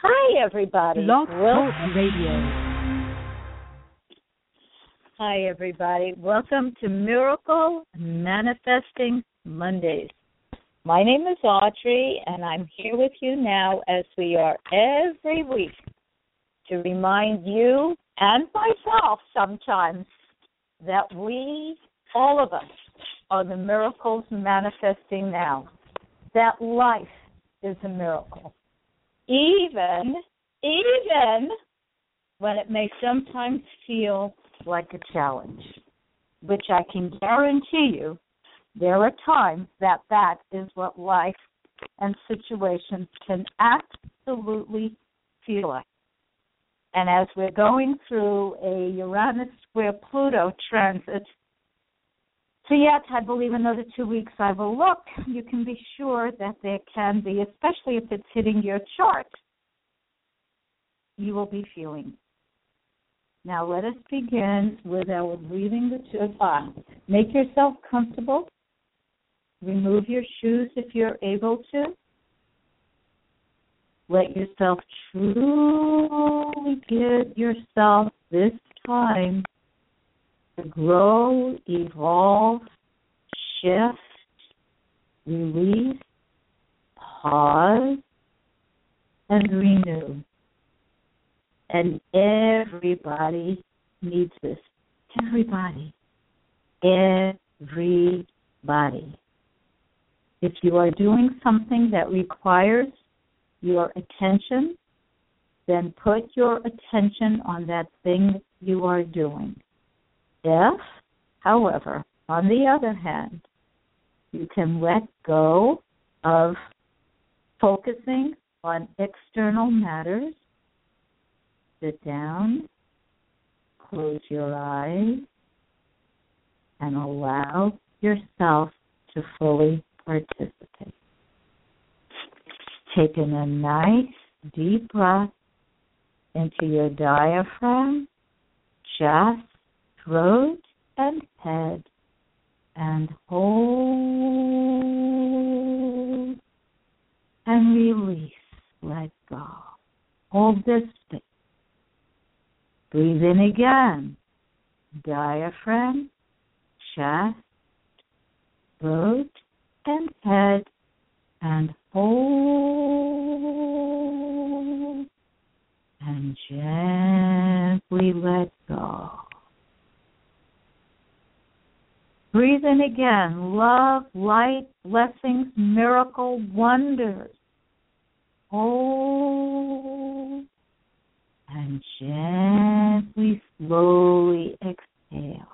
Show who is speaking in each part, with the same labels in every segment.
Speaker 1: Hi, everybody.
Speaker 2: Blog Talk Radio.
Speaker 1: Hi, everybody. Welcome to Miracle Manifesting Mondays. My name is Audrey, and I'm here with you now as we are every week to remind you and myself sometimes that we, all of us, are the miracles manifesting now, that life is a miracle. Even when it may sometimes feel like a challenge, which I can guarantee you there are times that is what life and situations can absolutely feel like. And as we're going through a Uranus square Pluto transit, so yet I believe another 2 weeks I will look, you can be sure that there can be, especially if it's hitting your chart, you will be feeling. Now let us begin with our breathing. Make yourself comfortable. Remove your shoes if you're able to. Let yourself truly give yourself this time to grow, evolve, shift, release, pause, and renew. And everybody needs this. Everybody. If you are doing something that requires your attention, then put your attention on that thing you are doing. If, however, on the other hand, you can let go of focusing on external matters, sit down, close your eyes, and allow yourself to fully participate. Taking a nice deep breath into your diaphragm, chest, throat, and head, and hold and release. Let go. Hold this space. Breathe in again. Diaphragm, chest, throat, and head, and hold and gently let go. Breathe in again. Love, light, blessings, miracle, wonders. Hold and gently, slowly exhale.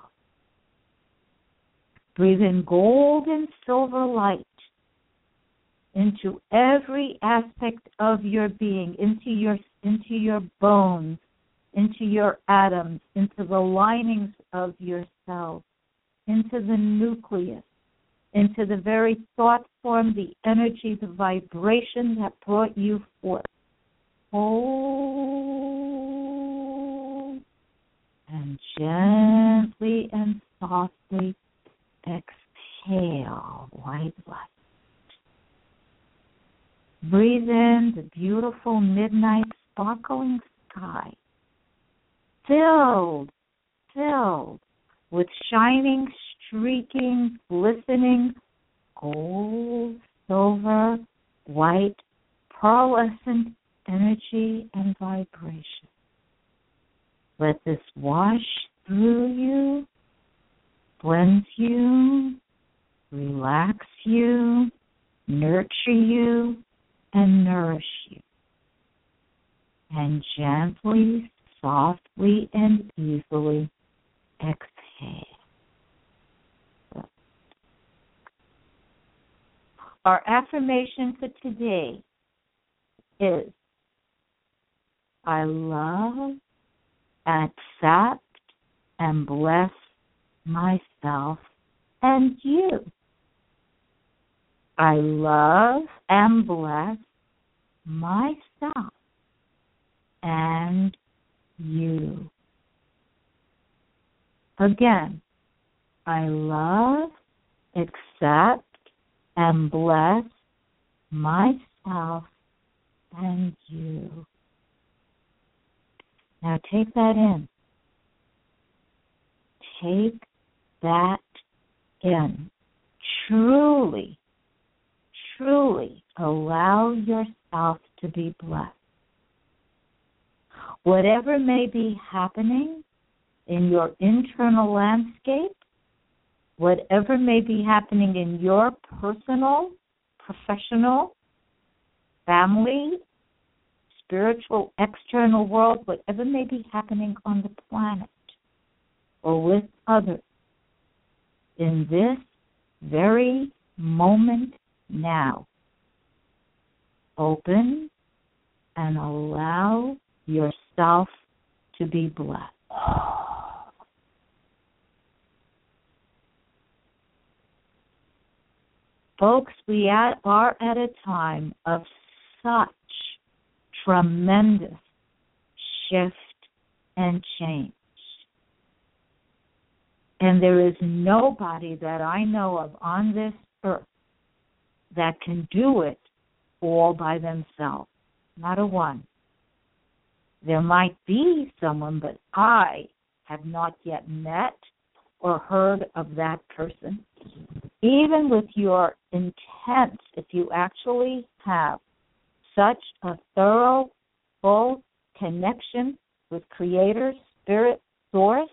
Speaker 1: Breathe in gold and silver light into every aspect of your being, into your bones, into your atoms, into the linings of your cells, into the nucleus, into the very thought form, the energy, the vibration that brought you forth. Hold and gently and softly exhale, white light. Breathe in the beautiful midnight sparkling sky, filled with shining, streaking, glistening, gold, silver, white, pearlescent energy and vibration. Let this wash through you, cleanse you, relax you, nurture you, and nourish you. And gently, softly, and easily exhale. Our affirmation for today is, I love, accept, and bless myself and you. I love and bless myself and you. Again, I love, accept, and bless myself and you. Now take that in. Take that in. Truly, truly allow yourself to be blessed. Whatever may be happening in your internal landscape, whatever may be happening in your personal, professional, family, spiritual, external world, whatever may be happening on the planet or with others, in this very moment now, open and allow yourself to be blessed. Folks, we are at a time of such tremendous shift and change. And there is nobody that I know of on this earth that can do it all by themselves. Not a one. There might be someone, but I have not yet met or heard of that person. Even with your intent, if you actually have such a thorough, full connection with Creator, Spirit, Source,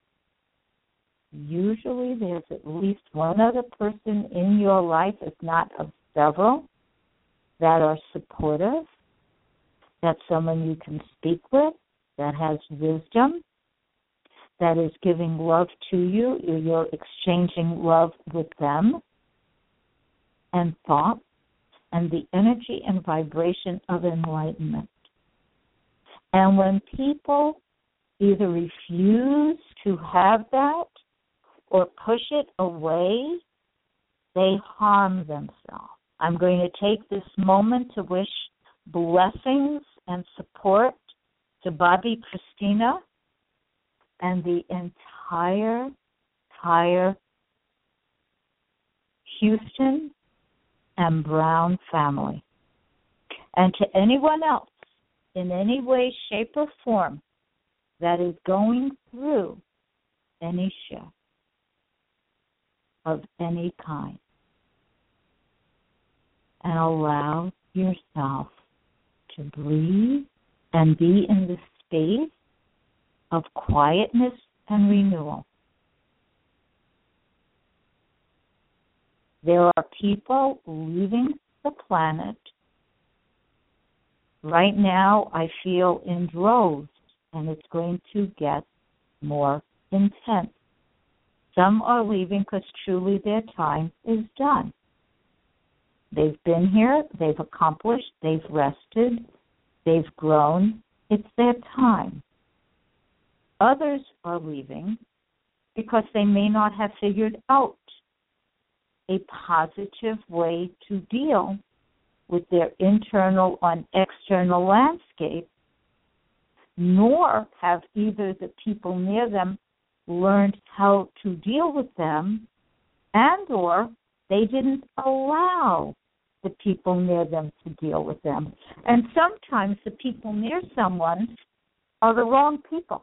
Speaker 1: usually there's at least one other person in your life, if not of several, that are supportive, that's someone you can speak with, that has wisdom, that is giving love to you, you're exchanging love with them, and thought, and the energy and vibration of enlightenment. And when people either refuse to have that or push it away, they harm themselves. I'm going to take this moment to wish blessings and support to Bobby Christina and the entire Houston and Brown family. And to anyone else in any way, shape, or form that is going through any shift of any kind. And allow yourself to breathe and be in the space of quietness and renewal. There are people leaving the planet. Right now, I feel in droves, and it's going to get more intense. Some are leaving because truly their time is done. They've been here, they've accomplished, they've rested, they've grown. It's their time. Others are leaving because they may not have figured out a positive way to deal with their internal and external landscape, nor have either the people near them learned how to deal with them, and or they didn't allow the people near them to deal with them. And sometimes the people near someone are the wrong people.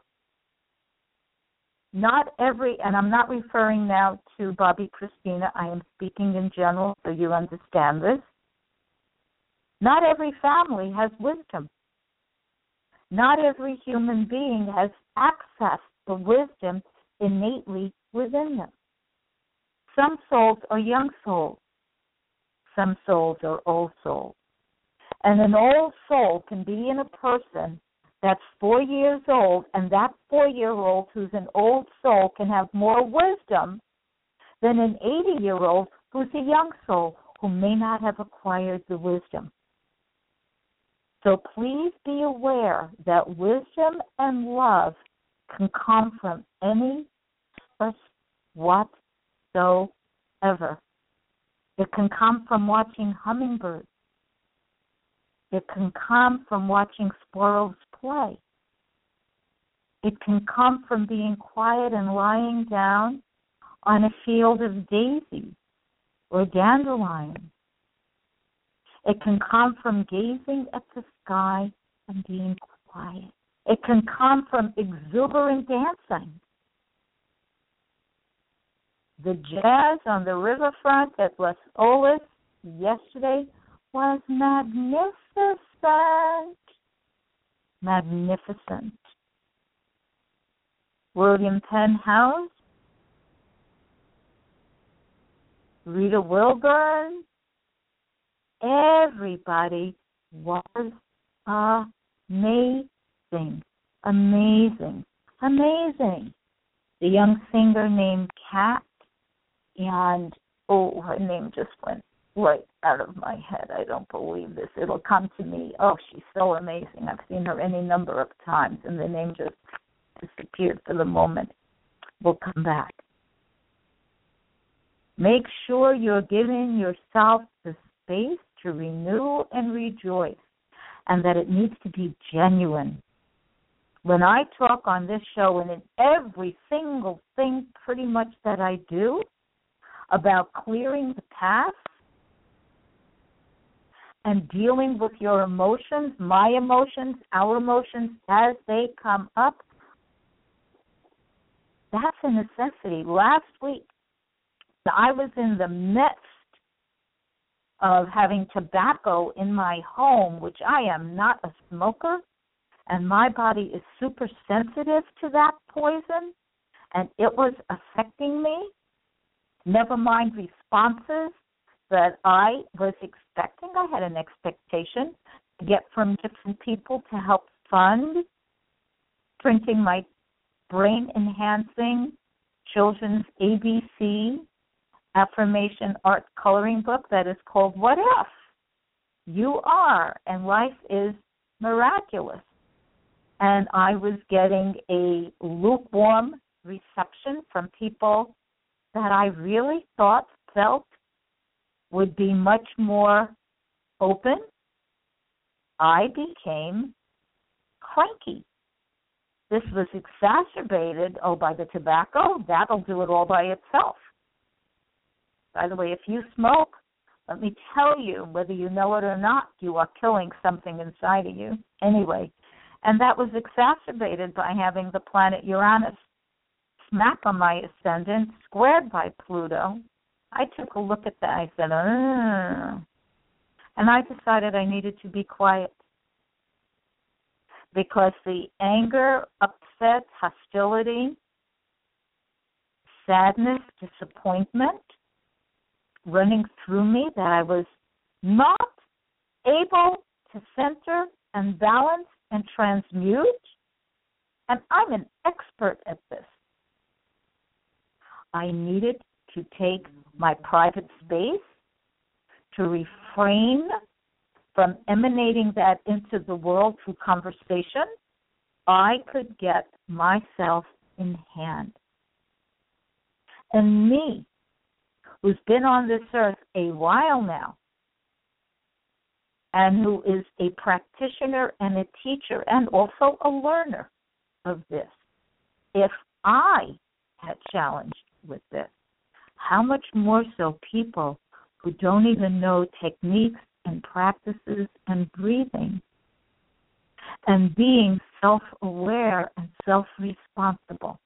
Speaker 1: Not every, and I'm not referring now to Bobby Christina, I am speaking in general so you understand this. Not every family has wisdom. Not every human being has access to wisdom innately within them. Some souls are young souls. Some souls are old souls. And an old soul can be in a person that's 4 years old, and that 4-year-old who's an old soul can have more wisdom than an 80-year-old who's a young soul who may not have acquired the wisdom. So please be aware that wisdom and love can come from any source whatsoever. It can come from watching hummingbirds. It can come from watching squirrels play. It can come from being quiet and lying down on a field of daisies or dandelions. It can come from gazing at the sky and being quiet It can come from exuberant dancing. The jazz on the riverfront at Las Olas yesterday was magnificent. Magnificent. William Penhouse, Rita Wilburn, everybody was amazing, amazing, amazing. The young singer named Kat, and, her name just went right out of my head. I don't believe this. It'll come to me. Oh, she's so amazing. I've seen her any number of times, and the name just disappeared for the moment. We'll come back. Make sure you're giving yourself the space to renew and rejoice, and that it needs to be genuine. When I talk on this show and in every single thing pretty much that I do about clearing the past and dealing with your emotions, my emotions, our emotions as they come up, that's a necessity. Last week, I was in the midst of having tobacco in my home, which I am not a smoker, and my body is super sensitive to that poison, and it was affecting me. Never mind responses that I was expecting. I had an expectation to get from different people to help fund printing my brain-enhancing children's ABC affirmation art coloring book that is called What If? You Are, and Life is Miraculous. And I was getting a lukewarm reception from people that I really felt would be much more open. I became cranky. This was exacerbated, by the tobacco. That'll do it all by itself. By the way, if you smoke, let me tell you, whether you know it or not, you are killing something inside of you. Anyway, and that was exacerbated by having the planet Uranus smack on my ascendant, squared by Pluto. I took a look at that. I said, and I decided I needed to be quiet because the anger, upset, hostility, sadness, disappointment running through me that I was not able to center and balance and transmute, and I'm an expert at this. I needed to take my private space to refrain from emanating that into the world through conversation. I could get myself in hand. And me, who's been on this earth a while now, and who is a practitioner and a teacher and also a learner of this, if I had challenged with this, how much more so people who don't even know techniques and practices and breathing and being self-aware and self-responsible.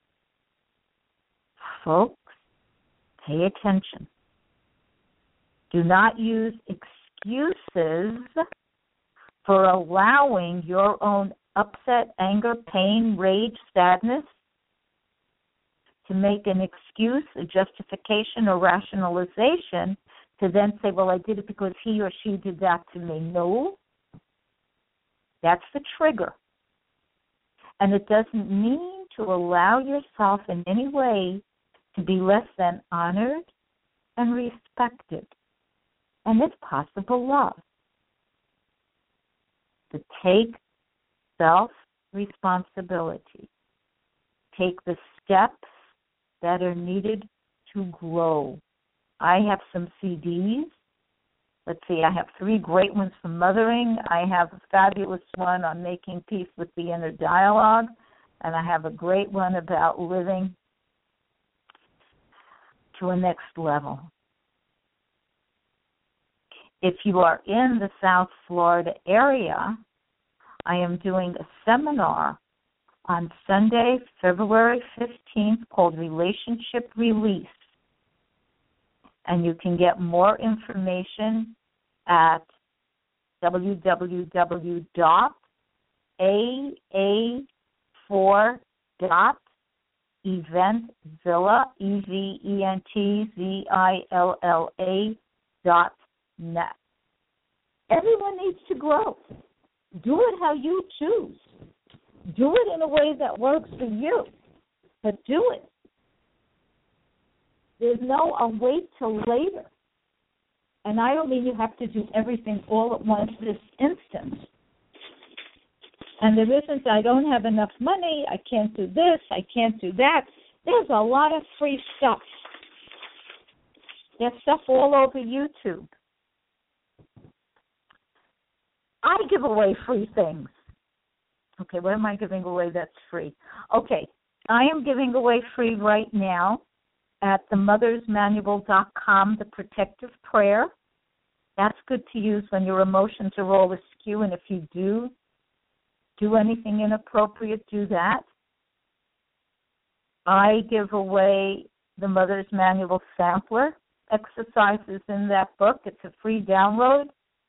Speaker 1: Folks, pay attention. Do not use excuses for allowing your own upset, anger, pain, rage, sadness to make an excuse, a justification, or rationalization to then say, well, I did it because he or she did that to me. No, that's the trigger. And it doesn't mean to allow yourself in any way to be less than honored and respected, and if possible, loved. To take self-responsibility. Take the steps that are needed to grow. I have some CDs. Let's see, I have 3 great ones for mothering. I have a fabulous one on making peace with the inner dialogue, and I have a great one about living to a next level. If you are in the South Florida area, I am doing a seminar on Sunday, February 15th called Relationship Release. And you can get more information at www.aa4.eventzilla, eventzilla.net. Everyone needs to grow. Do it how you choose. Do it in a way that works for you, but do it. There's no wait till later. And I don't mean you have to do everything all at once this instant. And there isn't, I don't have enough money, I can't do this, I can't do that. There's a lot of free stuff. There's stuff all over YouTube. I give away free things. Okay, what am I giving away that's free? Okay, I am giving away free right now at themothersmanual.com, the protective prayer. That's good to use when your emotions are all askew, and if you do anything inappropriate, do that. I give away the Mother's Manual sampler, exercises in that book. It's a free download.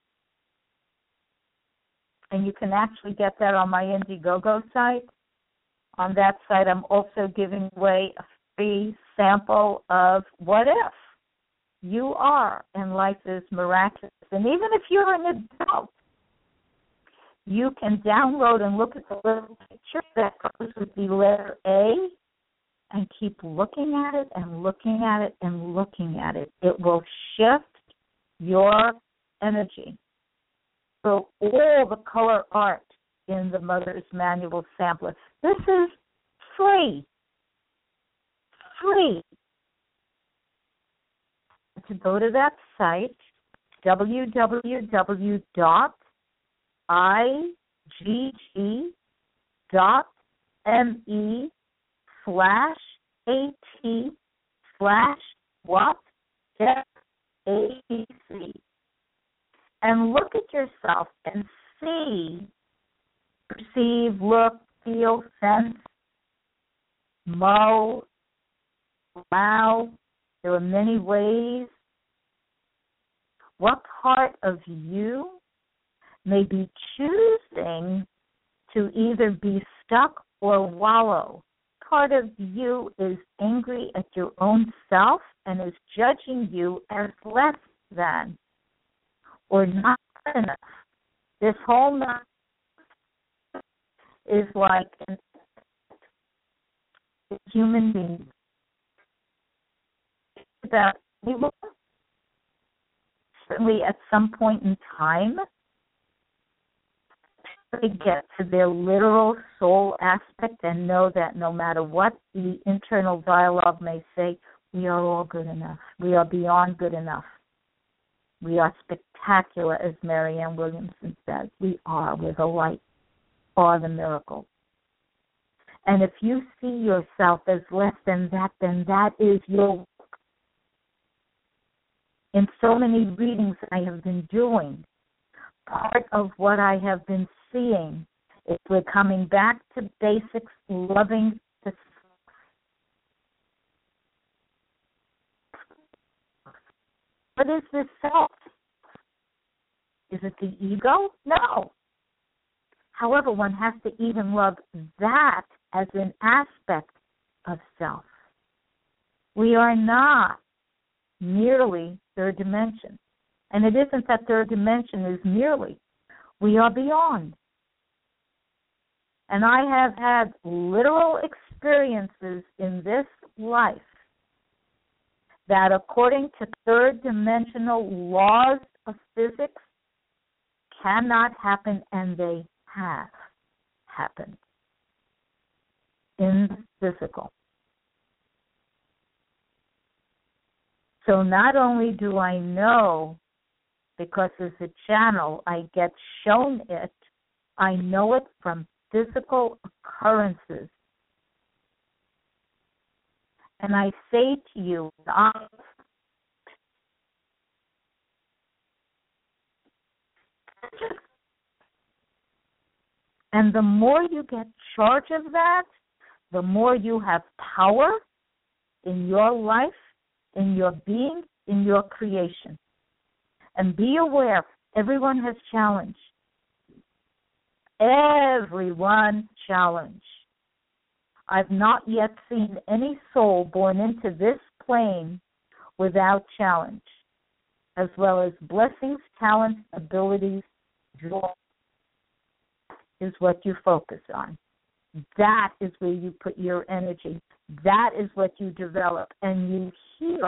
Speaker 1: And you can actually get that on my Indiegogo site. On that site, I'm also giving away a free sample of What If You Are and Life is Miraculous. And even if you're an adult, you can download and look at the little picture that goes with the letter A and keep looking at it and looking at it and looking at it. It will shift your energy. So all the color art in the Mother's Manual sampler. This is free. Free. To go to that site, www.igg.me/at/what-abc. And look at yourself and see, perceive, look, feel, sense, mull, allow. There are many ways. What part of you may be choosing to either be stuck or wallow? Part of you is angry at your own self and is judging you as less than or not good enough. This whole not is like a human being. About anyone, certainly at some point in time, they get to their literal soul aspect and know that no matter what the internal dialogue may say, we are all good enough. We are beyond good enough. We are spectacular, as Marianne Williamson says. We are. We're the light or the miracle. And if you see yourself as less than that is your work. In so many readings I have been doing, part of what I have been seeing is we're coming back to basics, loving the self. What is this self? Is it the ego? No. However, one has to even love that as an aspect of self. We are not merely third dimension. And it isn't that third dimension is merely. We are beyond. And I have had literal experiences in this life that according to third dimensional laws of physics cannot happen, and they have happened in the physical. So not only do I know, because as a channel I get shown it, I know it from physical occurrences. And I say to you, And the more you get charge of that, the more you have power in your life, in your being, in your creation. And be aware, everyone has challenge. Everyone challenge. I've not yet seen any soul born into this plane without challenge, as well as blessings, talents, abilities, joy is what you focus on. That is where you put your energy. That is what you develop, and you heal,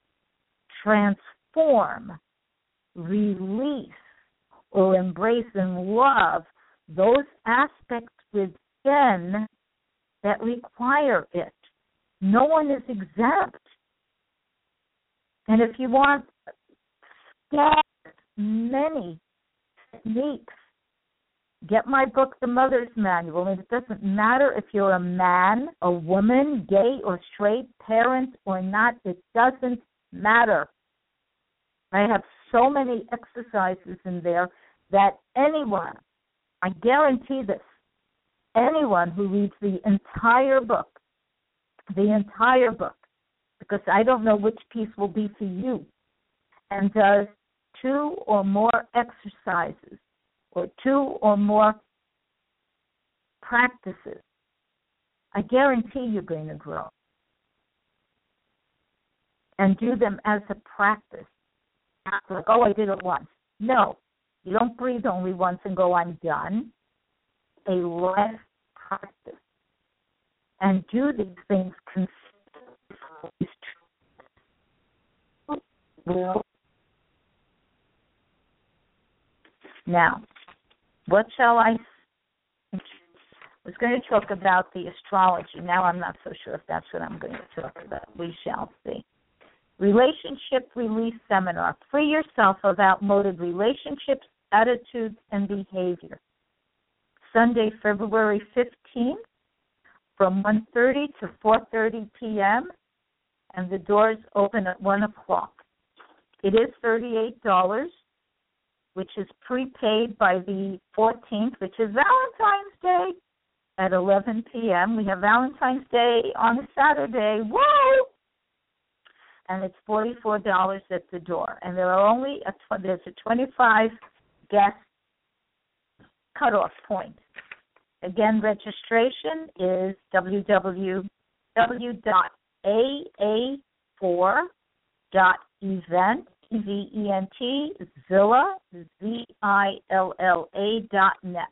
Speaker 1: transform, release, or embrace and love those aspects within that require it. No one is exempt. And if you want many techniques, get my book, The Mother's Manual. And it doesn't matter if you're a man, a woman, gay or straight, parent or not. It doesn't matter. I have so many exercises in there that anyone, I guarantee this, anyone who reads the entire book, because I don't know which piece will be for you, and does 2 or more exercises or 2 or more practices, I guarantee you're going to grow. And do them as a practice. Not like, oh, I did it once. No, you don't breathe only once and go, I'm done. A life practice. And do these things consistently. Now, what shall I was going to talk about the astrology. Now I'm not so sure if that's what I'm going to talk about. We shall see. Relationship Release Seminar. Free yourself of outmoded relationships, attitudes, and behavior. Sunday, February 15th from 1:30 to 4:30 p.m. and the doors open at 1 o'clock. It is $38, which is prepaid by the 14th, which is Valentine's Day at 11 p.m. We have Valentine's Day on a Saturday. Whoa! And it's $44 at the door. And there are only there's a 25 guest cutoff point. Again, registration is www.aa4.event, E-V-E-N-T, Zilla, Z-I-L-L-A.net.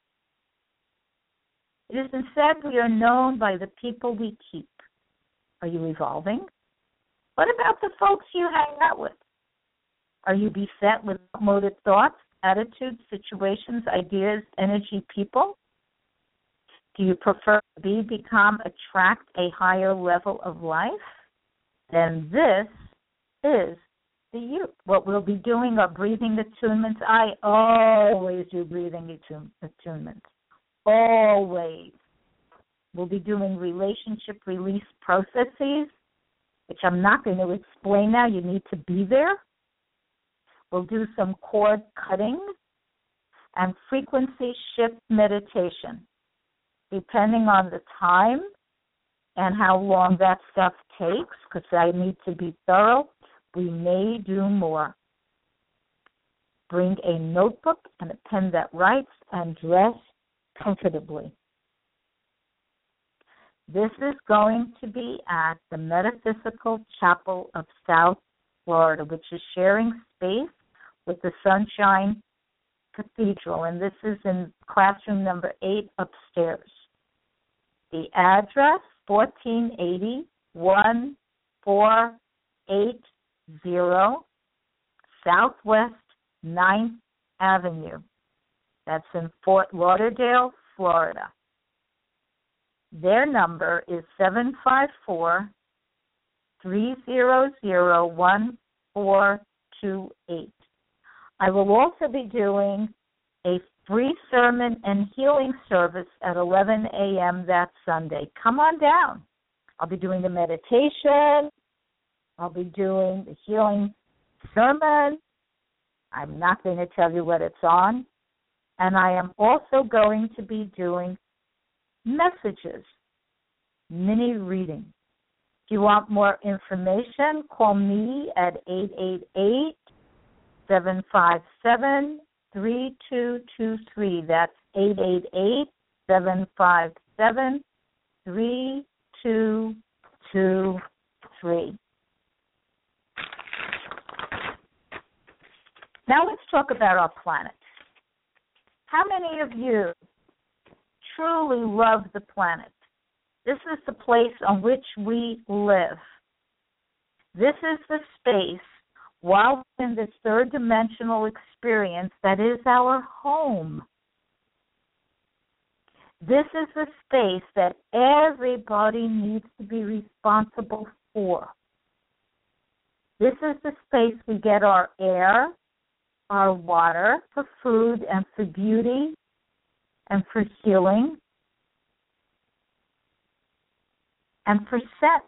Speaker 1: It has been said we are known by the people we keep. Are you evolving? What about the folks you hang out with? Are you beset with outmoded thoughts, attitudes, situations, ideas, energy, people? Do you prefer to become, attract a higher level of life? Then this is the you. What we'll be doing are breathing attunements. I always do breathing attunements. Always. We'll be doing relationship release processes, which I'm not going to explain now. You need to be there. We'll do some cord cutting and frequency shift meditation. Depending on the time and how long that stuff takes, because I need to be thorough, we may do more. Bring a notebook and a pen that writes and dress comfortably. This is going to be at the Metaphysical Chapel of South Florida, which is sharing space with the Sunshine Cathedral, and this is in classroom number 8 upstairs. The address, 1480 1480 Southwest 9th Avenue. That's in Fort Lauderdale, Florida. Their number is 754-300-1428. I will also be doing a free sermon and healing service at 11 a.m. that Sunday. Come on down. I'll be doing the meditation. I'll be doing the healing sermon. I'm not going to tell you what it's on. And I am also going to be doing messages, mini reading. If you want more information, call me at 888-757-3223. That's 888-757-3223. Now let's talk about our planet. How many of you truly love the planet? This is the place on which we live. This is the space, while in this third dimensional experience, that is our home. This is the space that everybody needs to be responsible for. This is the space we get our air, our water, for food and for beauty and for healing and for scent,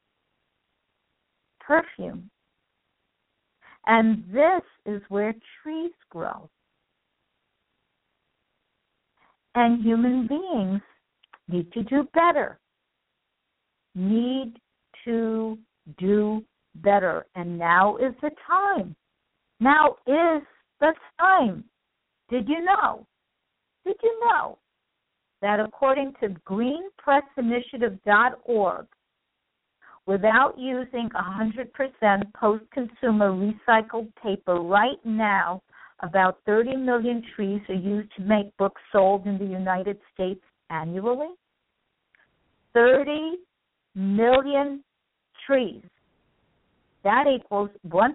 Speaker 1: perfume. And this is where trees grow. And human beings need to do better. Need to do better. And now is the time. Now is the time. Did you know? Did you know that according to greenpressinitiative.org, without using 100% post-consumer recycled paper, right now, about 30 million trees are used to make books sold in the United States annually? 30 million trees. That equals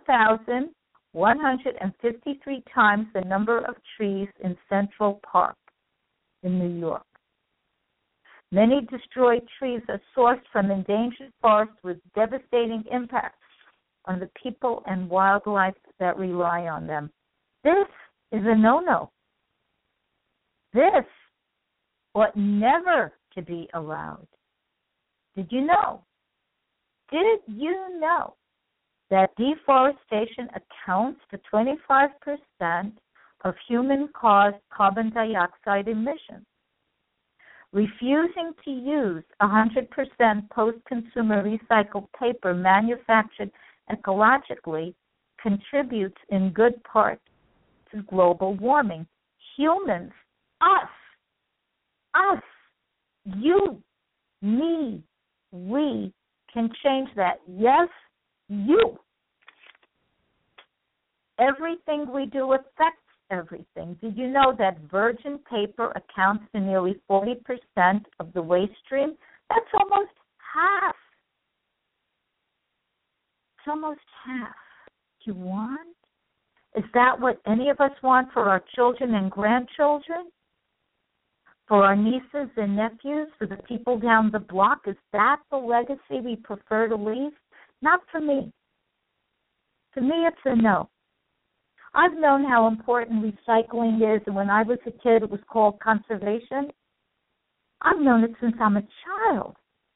Speaker 1: 1,153 times the number of trees in Central Park in New York. Many destroyed trees are sourced from endangered forests with devastating impacts on the people and wildlife that rely on them. This is a no-no. This ought never to be allowed. Did you know? Did you know that deforestation accounts for 25% of human-caused carbon dioxide emissions? Refusing to use 100% post-consumer recycled paper manufactured ecologically contributes in good part to global warming. Humans, us, you, me, we can change that. Yes, you. Everything we do affects everything. Did you know that virgin paper accounts for nearly 40% of the waste stream? That's almost half. It's almost half. Do you want? Is that what any of us want for our children and grandchildren? For our nieces and nephews? For the people down the block? Is that the legacy we prefer to leave? Not for me. For me, it's a no. I've known how important recycling is, and when I was a kid, it was called conservation. I've known it since I'm a child.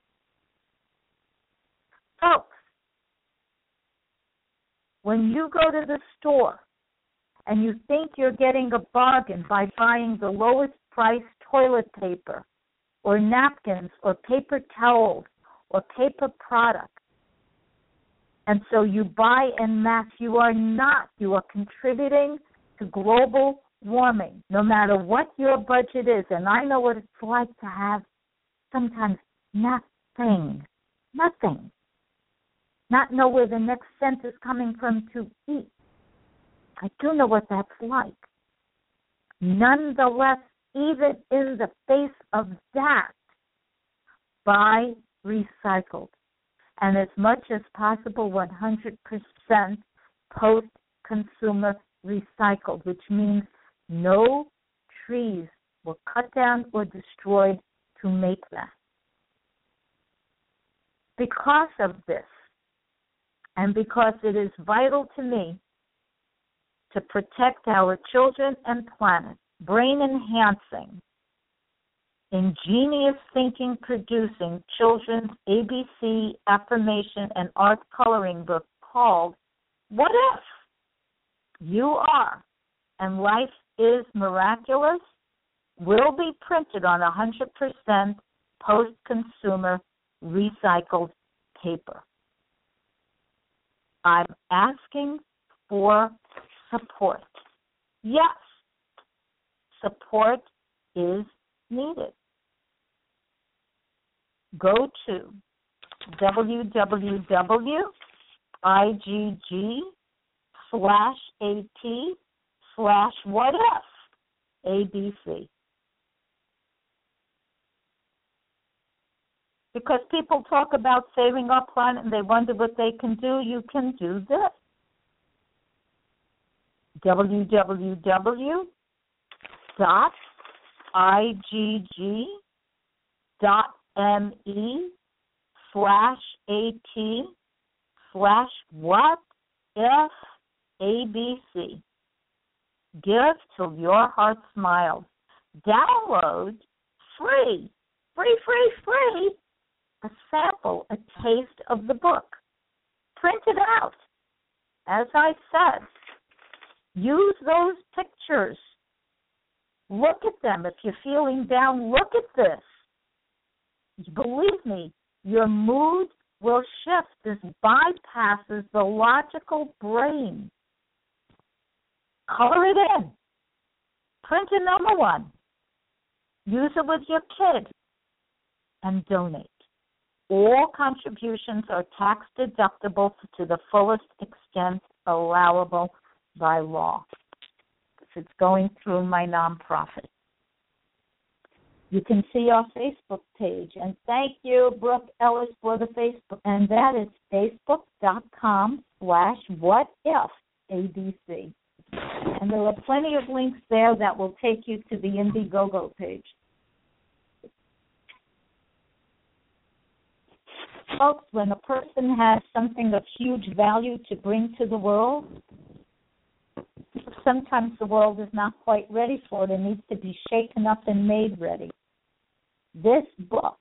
Speaker 1: Folks, when you go to the store and you think you're getting a bargain by buying the lowest priced toilet paper or napkins or paper towels or paper products, and so you buy en masse, you are not. You are contributing to global warming, no matter what your budget is. And I know what it's like to have sometimes nothing. Not know where the next cent is coming from to eat. I do know what that's like. Nonetheless, even in the face of that, buy recycled. And as much as possible, 100% post-consumer recycled, which means no trees were cut down or destroyed to make that. Because of this, and because it is vital to me to protect our children and planet, brain-enhancing, ingenious thinking producing children's ABC affirmation and art coloring book called What If? You Are, and Life is Miraculous will be printed on 100% post-consumer recycled paper. I'm asking for support. Yes, support is needed. Go to www.igg/at/whatif Because people talk about saving our planet and they wonder what they can do. You can do this. www.igg.me/at/what-if-abc. Give till your heart smiles. Download free a sample, a taste of the book. Print it out. As I said, use those pictures. Look at them. If you're feeling down, look at this. Believe me, your mood will shift. This bypasses the logical brain. Color it in. Print another one. Use it with your kid. And donate. All contributions are tax deductible to the fullest extent allowable by law. It's going through my nonprofit. You can see our Facebook page. And thank you, Brooke Ellis, for the Facebook. And that is facebook.com/whatifabc. And there are plenty of links there that will take you to the Indiegogo page. Folks, when a person has something of huge value to bring to the world, sometimes the world is not quite ready for it. It needs to be shaken up and made ready. This book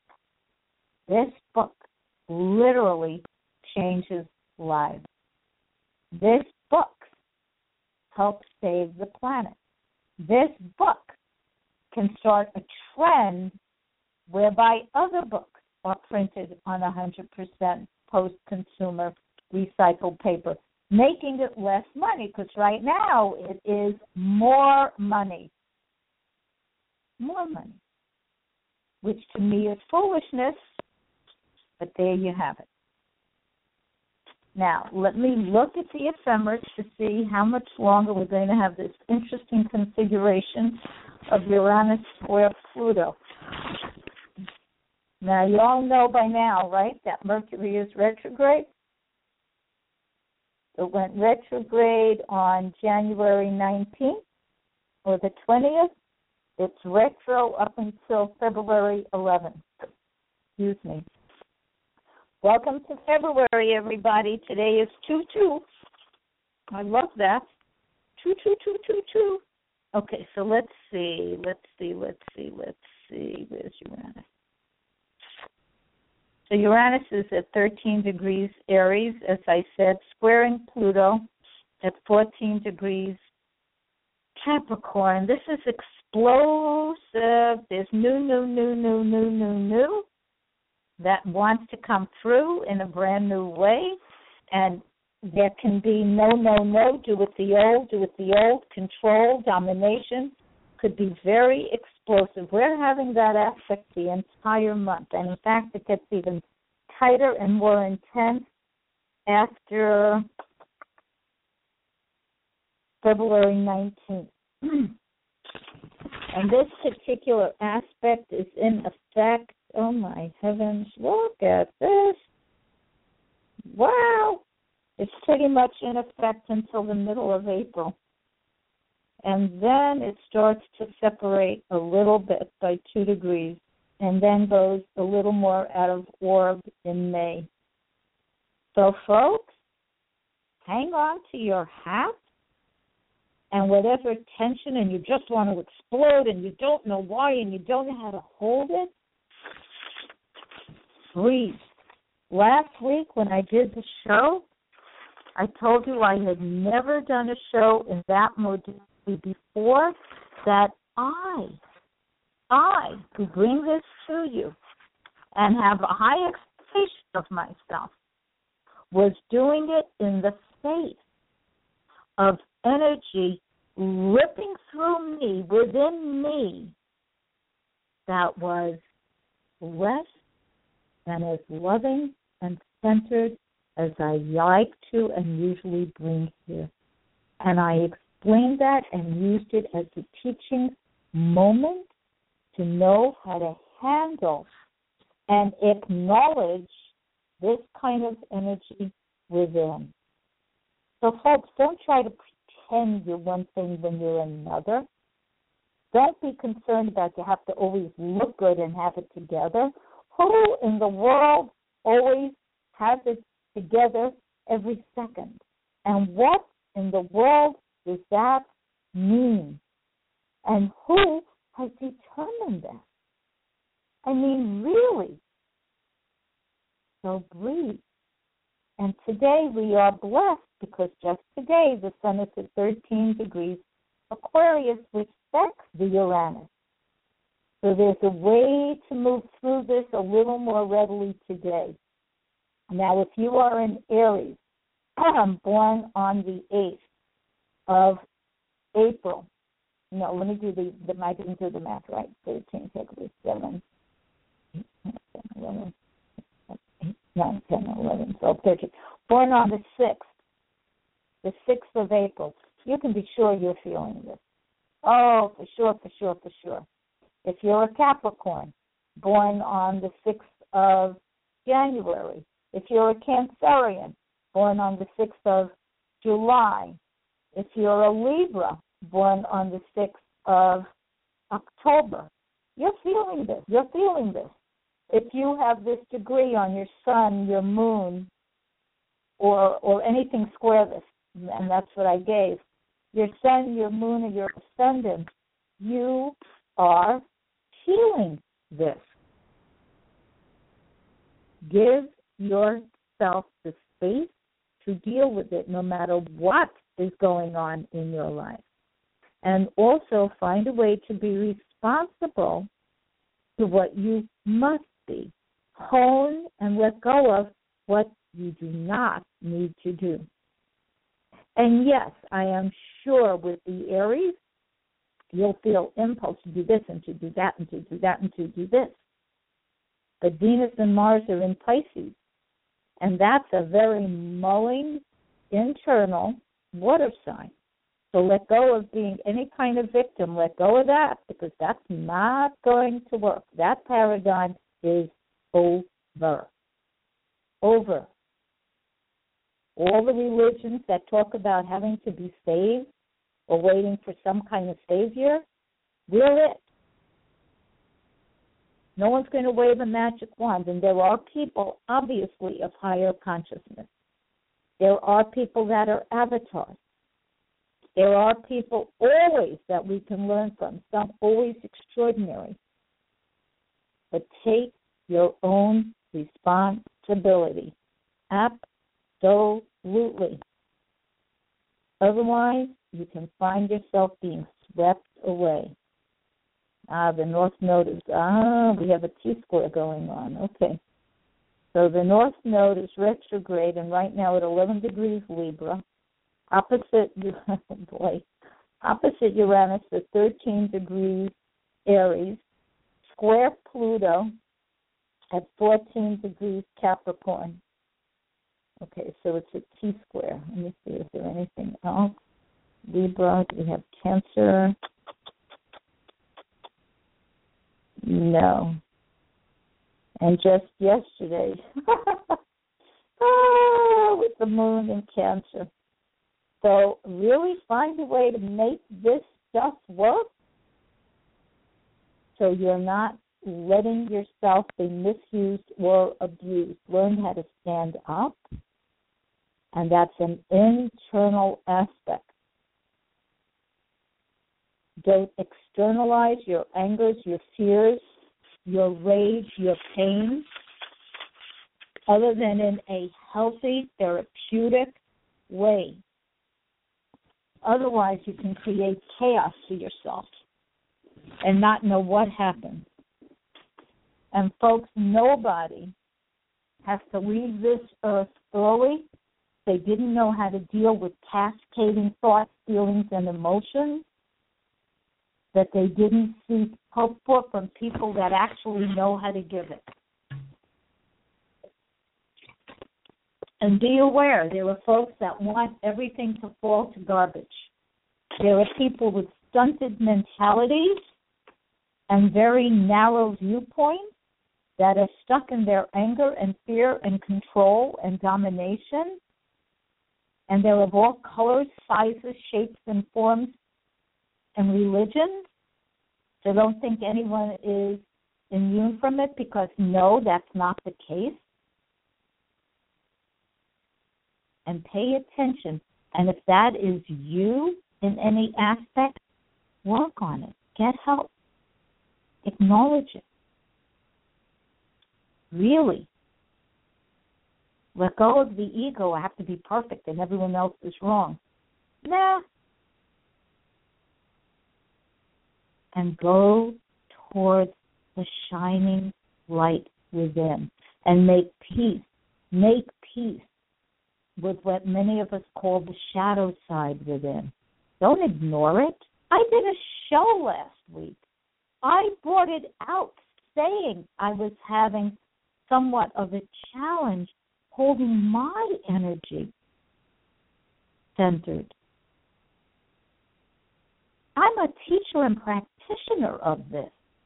Speaker 1: literally changes lives. This book helps save the planet. This book can start a trend whereby other books are printed on 100% post-consumer recycled paper, making it less money, because right now it is more money. More money. Which to me is foolishness, but there you have it. Now, let me look at the ephemeris to see how much longer we're going to have this interesting configuration of Uranus square Pluto. Now, you all know by now, right, that Mercury is retrograde. It went retrograde on January 19th or the 20th. It's retro up until February 11th. Excuse me. Welcome to February, everybody. Today is 2/2. I love that. 2/2/2/2/2. Okay, so let's see. Where's Uranus? So Uranus is at 13 degrees Aries, as I said, squaring Pluto at 14 degrees Capricorn. This is explosive. There's new that wants to come through in a brand new way. And there can be no, do with the old, control, domination. Could be very explosive. We're having that aspect the entire month. And in fact, it gets even tighter and more intense after February 19th. And this particular aspect is in effect. Oh, my heavens, look at this. Wow. It's pretty much in effect until the middle of April. And then it starts to separate a little bit by 2 degrees, and then goes a little more out of orb in May. So, folks, hang on to your hat, and whatever tension, and you just want to explode, and you don't know why, and you don't know how to hold it, breathe. Last week when I did the show, I told you I had never done a show in that before that I who bring this to you and have a high expectation of myself, was doing it in the face of energy ripping through me, within me, that was less than as loving and centered as I like to and usually bring here. And I explained that and used it as a teaching moment to know how to handle and acknowledge this kind of energy within. So folks, don't try to pretend you're one thing when you're another. Don't be concerned about you have to always look good and have it together. Who in the world always has it together every second? And what in the world does that mean? And who has determined that? I mean, really. So breathe. And today we are blessed because just today the sun is at 13 degrees Aquarius, which affects the Uranus. So there's a way to move through this a little more readily today. Now, if you are in Aries, born on the 8th of April, no, let me do I didn't do the math right. 13, take away 7, 8, 9, 10, 11, 9, 10, 11, 12, 13. Born on the 6th of April, you can be sure you're feeling this. Oh, for sure. If you're a Capricorn, born on the 6th of January, if you're a Cancerian, born on the 6th of July, if you're a Libra, born on the 6th of October, you're feeling this. If you have this degree on your sun, your moon, or anything square this, and that's what I gave, your sun, your moon, or your ascendant, you are feeling this. Give yourself the space to deal with it no matter what is going on in your life. And also find a way to be responsible to what you must be. Hone and let go of what you do not need to do. And yes, I am sure with the Aries, you'll feel impulse to do this and to do that and to do that and to do this. But Venus and Mars are in Pisces, and that's a very mulling, internal water sign. So let go of being any kind of victim. Let go of that because that's not going to work. That paradigm is over. Over. All the religions that talk about having to be saved or waiting for some kind of savior, we're it. No one's going to wave a magic wand, and there are people, obviously, of higher consciousness. There are people that are avatars. There are people always that we can learn from, some always extraordinary. But take your own responsibility. Absolutely. Otherwise, you can find yourself being swept away. The North Node is, we have a T-square going on. Okay. So the North Node is retrograde, and right now at 11 degrees Libra. Opposite Uranus at 13 degrees Aries. Square Pluto at 14 degrees Capricorn. Okay, so it's a T-square. Let me see, is there anything else? Libra, we have Cancer. No. And just yesterday, with the moon in Cancer. So really find a way to make this stuff work so you're not letting yourself be misused or abused. Learn how to stand up, and that's an internal aspect. Don't externalize your angers, your fears, your rage, your pain, other than in a healthy, therapeutic way. Otherwise, you can create chaos for yourself and not know what happened. And folks, nobody has to leave this earth early. They didn't know how to deal with cascading thoughts, feelings, and emotions that they didn't seek help for from people that actually know how to give it. And be aware, there are folks that want everything to fall to garbage. There are people with stunted mentalities and very narrow viewpoints that are stuck in their anger and fear and control and domination. And they're of all colors, sizes, shapes, and forms and religions. So don't think anyone is immune from it, because no, that's not the case. And pay attention. And if that is you in any aspect, work on it. Get help. Acknowledge it. Really. Let go of the ego. I have to be perfect and everyone else is wrong. Nah. And go towards the shining light within and make peace. Make peace with what many of us call the shadow side within. Don't ignore it. I did a show last week. I brought it out saying I was having somewhat of a challenge holding my energy centered. I'm a teacher and practitioner of this.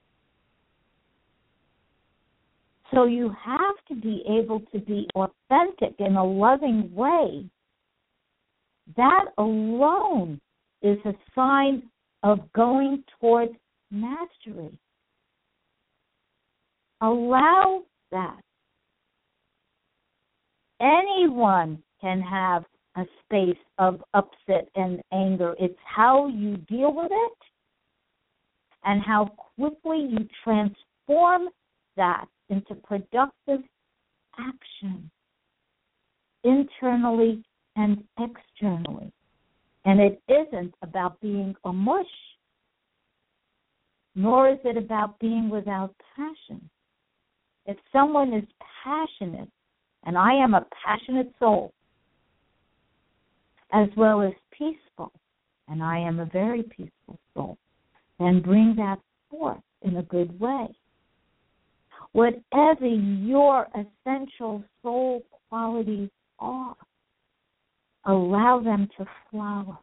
Speaker 1: So you have to be able to be authentic in a loving way. That alone is a sign of going towards mastery. Allow that. Anyone can have a space of upset and anger. It's how you deal with it and how quickly you transform that into productive action, internally and externally. And it isn't about being a mush, nor is it about being without passion. If someone is passionate, and I am a passionate soul, as well as peaceful, and I am a very peaceful soul, then bring that forth in a good way. Whatever your essential soul qualities are, allow them to flower.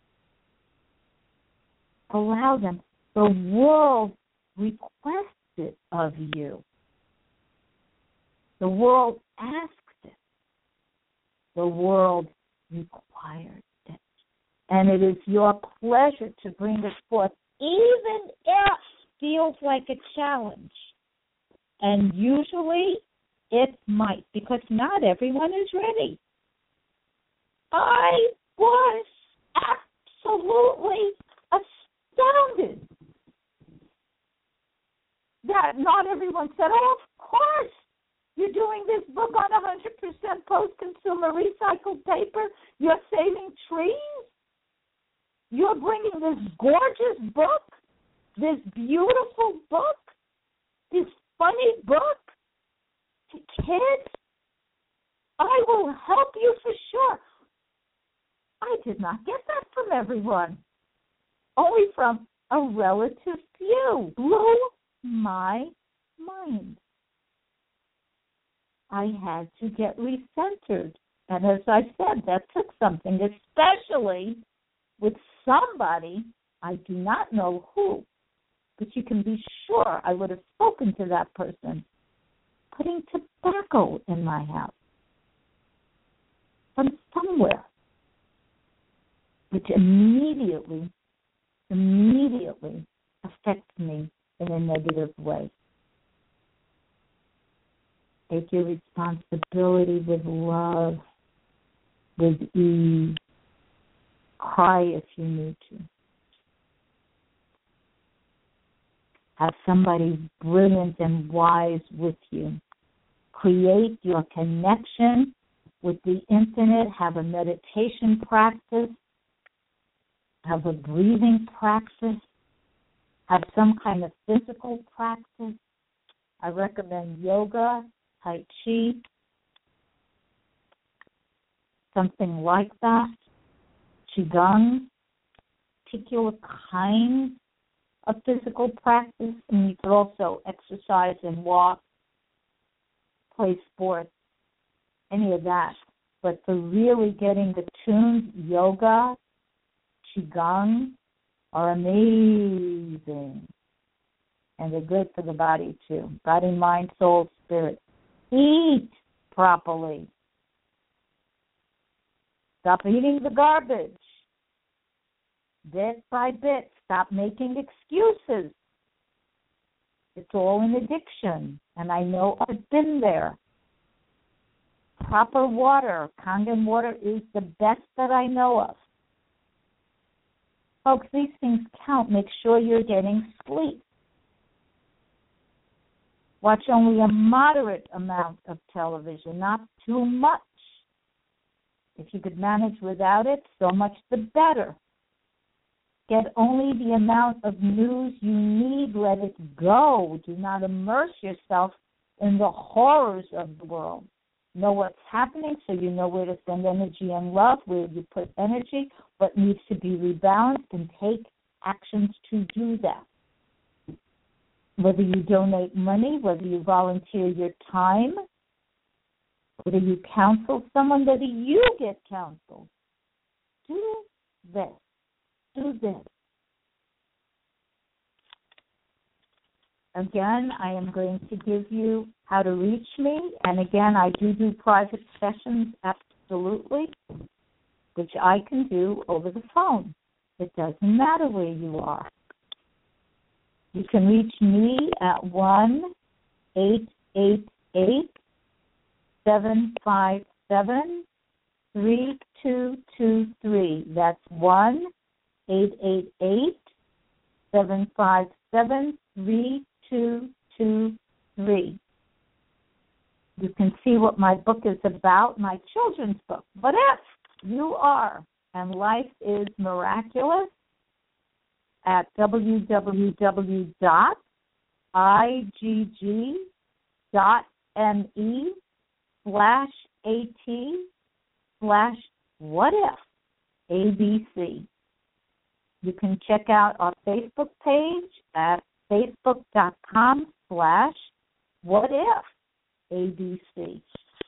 Speaker 1: Allow them. The world requests it of you. The world asks it. The world requires it. And it is your pleasure to bring it forth, even if it feels like a challenge. And usually it might, because not everyone is ready. I was absolutely astounded that not everyone said, oh, of course, you're doing this book on 100% post-consumer recycled paper. You're saving trees. You're bringing this gorgeous book, this beautiful book, this funny book to kids. I will help you for sure. I did not get that from everyone, only from a relative few. Blew my mind. I had to get recentered. And as I said, that took something, especially with somebody, I do not know who, but you can be sure I would have spoken to that person, putting tobacco in my house from somewhere, which immediately affects me in a negative way. Take your responsibility with love, with ease. Cry if you need to. Have somebody brilliant and wise with you. Create your connection with the infinite. Have a meditation practice. have a breathing practice, have some kind of physical practice, I recommend yoga, tai chi, something like that, qigong, particular kinds of physical practice, and you could also exercise and walk, play sports, any of that. But for really getting the tunes, yoga, qigong are amazing. And they're good for the body, too. Body, mind, soul, spirit. Eat properly. Stop eating the garbage. Bit by bit, stop making excuses. It's all an addiction, and I know I've been there. Proper water, Kangen water, is the best that I know of. Folks, these things count. Make sure you're getting sleep. Watch only a moderate amount of television, not too much. If you could manage without it, so much the better. Get only the amount of news you need. Let it go. Do not immerse yourself in the horrors of the world. Know what's happening so you know where to send energy and love, where you put energy, what needs to be rebalanced, and take actions to do that. Whether you donate money, whether you volunteer your time, whether you counsel someone, whether you get counseled, do this. Do this. Again, I am going to give you how to reach me. And again, I do private sessions, absolutely, which I can do over the phone. It doesn't matter where you are. You can reach me at 1-888-757-3223. That's 1-888-757-3223. You can see what my book is about, my children's book. But if you are and life is miraculous, at www.igg.me/at/whatif ABC. You can check out our Facebook page at facebook.com/whatifabc.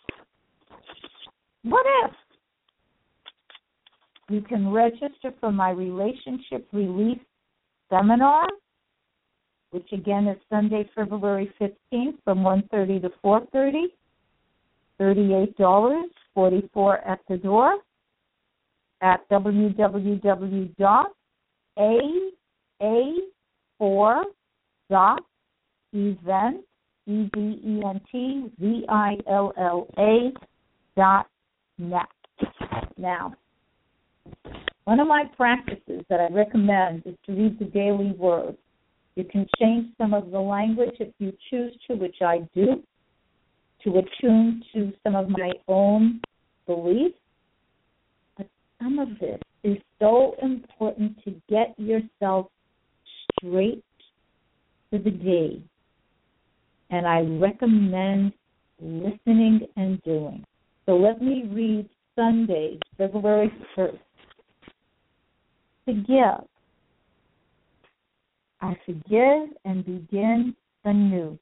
Speaker 1: What if? You can register for my relationship release seminar, which again is Sunday, February 15th from 1:30 to 4:30. $38, $44 at the door at www.a4.eventilla.net. Now, one of my practices that I recommend is to read the Daily Word. You can change some of the language if you choose to, which I do, to attune to some of my own beliefs. But some of this is so important to get yourself straight for the day. And I recommend listening and doing. So let me read Sunday, February 1st. Forgive. I forgive and begin anew.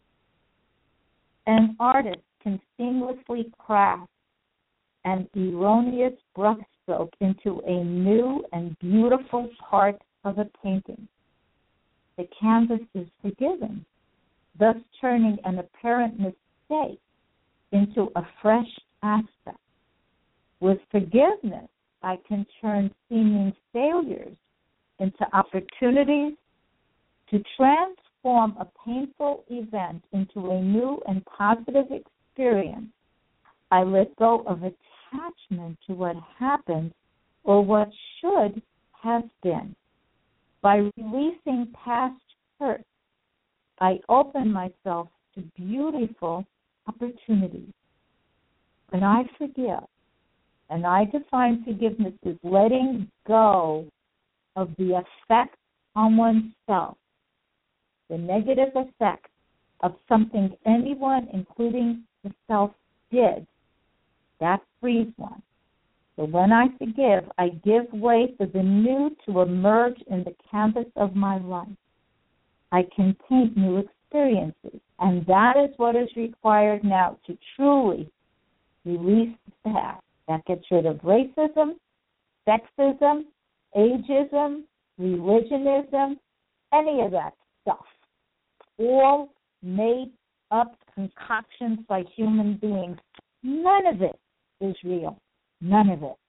Speaker 1: An artist can seamlessly craft an erroneous brushstroke into a new and beautiful part of a painting. The canvas is forgiven, thus turning an apparent mistake into a fresh aspect. With forgiveness, I can turn seeming failures into opportunities to transform a painful event into a new and positive experience. I let go of attachment to what happened or what should have been. By releasing past hurt, I open myself to beautiful opportunities. When I forgive, and I define forgiveness as letting go of the effect on oneself, the negative effect of something anyone, including the self, did, that frees one. So when I forgive, I give way for the new to emerge in the canvas of my life. I can paint new experiences, and that is what is required now to truly release the past. That gets rid of racism, sexism, ageism, religionism, any of that stuff. All made up concoctions by human beings. None of it is real. None of it.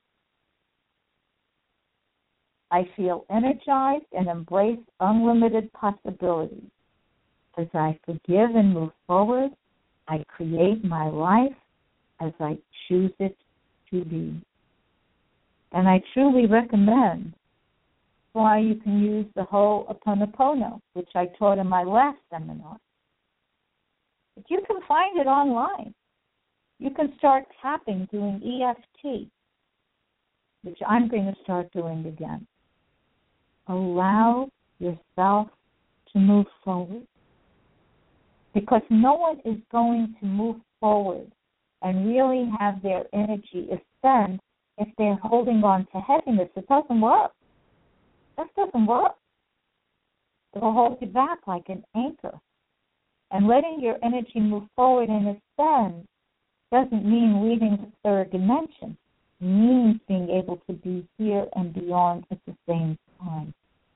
Speaker 1: I feel energized and embrace unlimited possibilities. As I forgive and move forward, I create my life as I choose it to be. And I truly recommend why you can use the Ho'oponopono, which I taught in my last seminar. But you can find it online. You can start tapping, doing EFT, which I'm going to start doing again. Allow yourself to move forward, because no one is going to move forward and really have their energy ascend if they're holding on to heaviness. It doesn't work. That doesn't work. It'll hold you back like an anchor. And letting your energy move forward and ascend doesn't mean leaving the third dimension. It means being able to be here and beyond at the same time.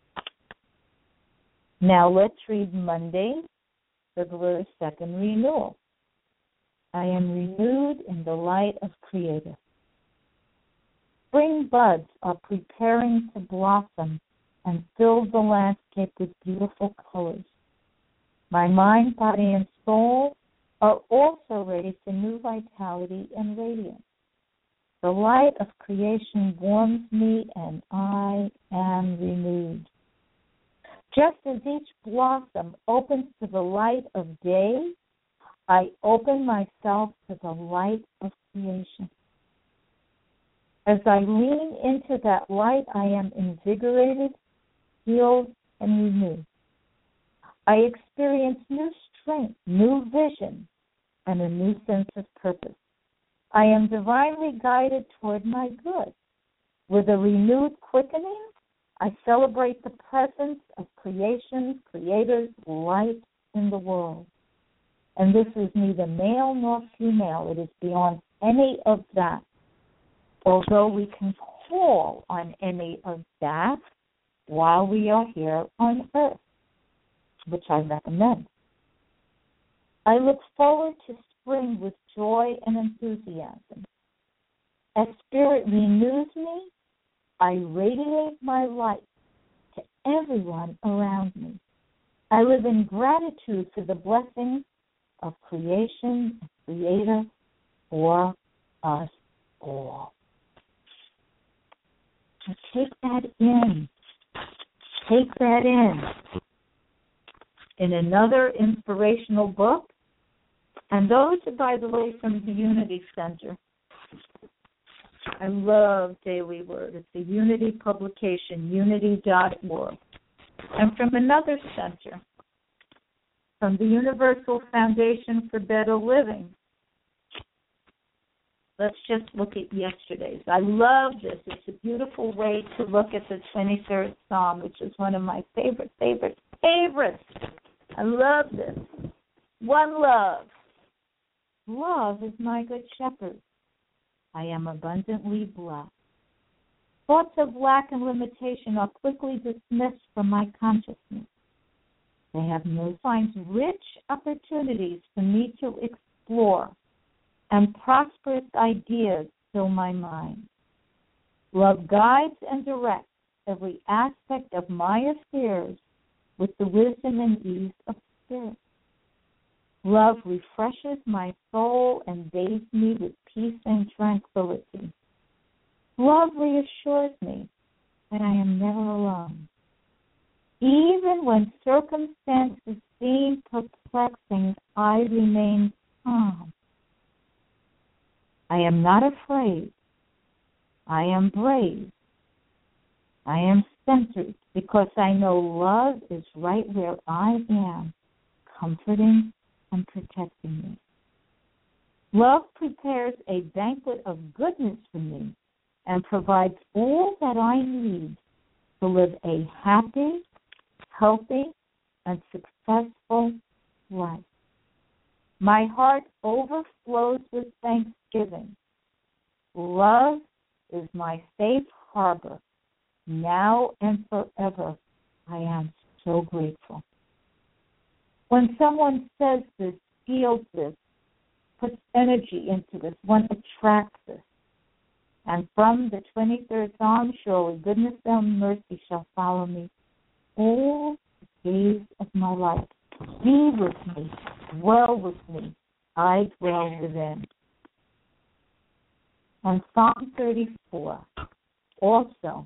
Speaker 1: Now let's read Monday, February 2nd, renewal. I am renewed in the light of Creator. Spring buds are preparing to blossom and fill the landscape with beautiful colors. My mind, body, and soul are also ready for new vitality and radiance. The light of creation warms me, and I am renewed. Just as each blossom opens to the light of day, I open myself to the light of creation. As I lean into that light, I am invigorated, healed, and renewed. I experience new strength, new vision, and a new sense of purpose. I am divinely guided toward my good. With a renewed quickening, I celebrate the presence of creation's Creator's light in the world. And this is neither male nor female. It is beyond any of that. Although we can call on any of that while we are here on earth, which I recommend. I look forward to spring with joy and enthusiasm. As Spirit renews me, I radiate my light to everyone around me. I live in gratitude for the blessings of creation and Creator for us all. So take that in. Take that in. In another inspirational book, and those are, by the way, from the Unity Center. I love Daily Word. It's a Unity publication, unity.org. And from another center, from the Universal Foundation for Better Living. Let's just look at yesterday's. I love this. It's a beautiful way to look at the 23rd Psalm, which is one of my favorites. I love this. One love. Love is my good shepherd. I am abundantly blessed. Thoughts of lack and limitation are quickly dismissed from my consciousness. They have no signs, rich opportunities for me to explore, and prosperous ideas fill my mind. Love guides and directs every aspect of my affairs with the wisdom and ease of spirit. Love refreshes my soul and bathes me with peace and tranquility. Love reassures me that I am never alone. Even when circumstances seem perplexing, I remain calm. I am not afraid. I am brave. I am centered because I know love is right where I am, comforting and protecting me. Love prepares a banquet of goodness for me and provides all that I need to live a happy, healthy, and successful life. My heart overflows with thanksgiving. Love is my safe harbor. Now and forever, I am so grateful. When someone says this, feels this, puts energy into this, one attracts this. And from the 23rd Psalm, surely goodness and mercy shall follow me all the days of my life. Be with me, dwell with me, I dwell within. And Psalm 34, also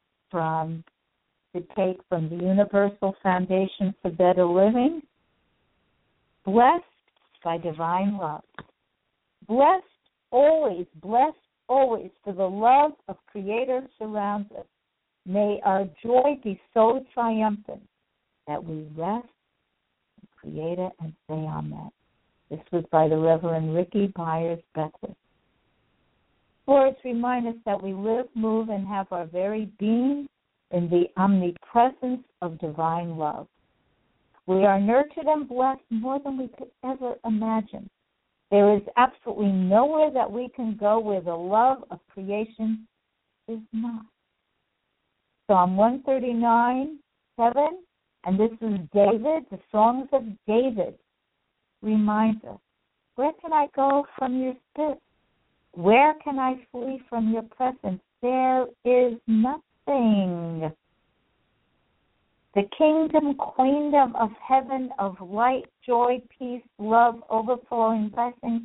Speaker 1: to take from the Universal Foundation for Better Living, blessed by divine love. Blessed always for the love of Creator surrounds us. May our joy be so triumphant that we rest in Creator and say Amen. This was by the Reverend Ricky Byers Beckwith. Words remind us that we live, move, and have our very being in the omnipresence of divine love. We are nurtured and blessed more than we could ever imagine. There is absolutely nowhere that we can go where the love of creation is not. Psalm 139:7, and this is David, the Songs of David, reminds us, where can I go from your spirit? Where can I flee from your presence? There is nothing. The kingdom, queendom of heaven, of light, joy, peace, love, overflowing blessings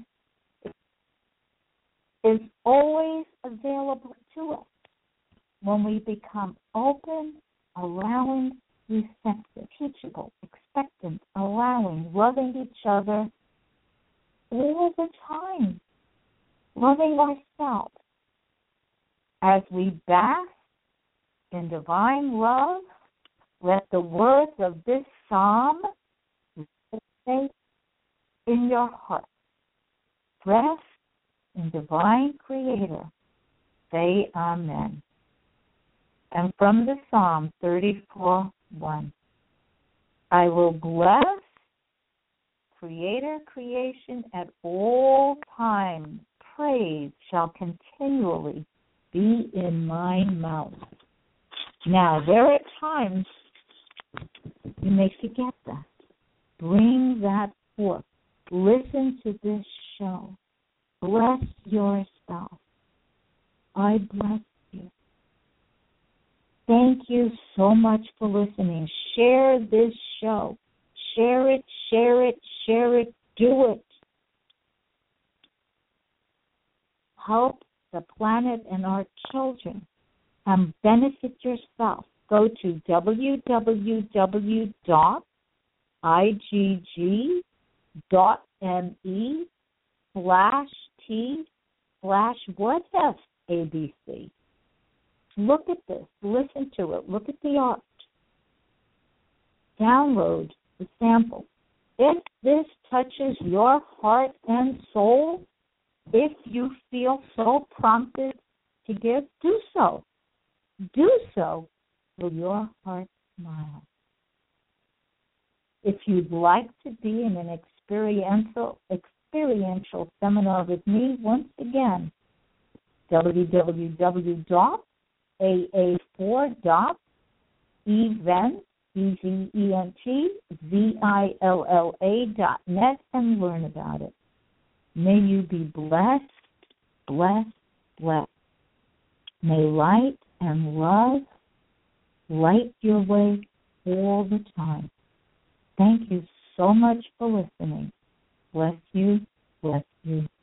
Speaker 1: is always available to us when we become open, allowing, receptive, teachable, expectant, allowing, loving each other all the time, loving ourselves. As we bask in divine love, let the words of this psalm stay in your heart. Rest in divine Creator. Say Amen. And from the Psalm 34:1, I will bless Creator creation at all times. Praise shall continually be in my mouth. Now, there are times you may forget that. Bring that forth. Listen to this show. Bless yourself. I bless you. Thank you so much for listening. Share this show. Share it, share it, share it. Do it. Help the planet and our children and benefit yourself. Go to www.igg.me/T/WhatIfABC. Look at this. Listen to it. Look at the art. Download the sample. If this touches your heart and soul, if you feel so prompted to give, do so. Do so with your heart smile. If you'd like to be in an experiential seminar with me, once again, www.aa4.events.net and learn about it. May you be blessed, blessed, blessed. May light and love light your way all the time. Thank you so much for listening. Bless you, bless you.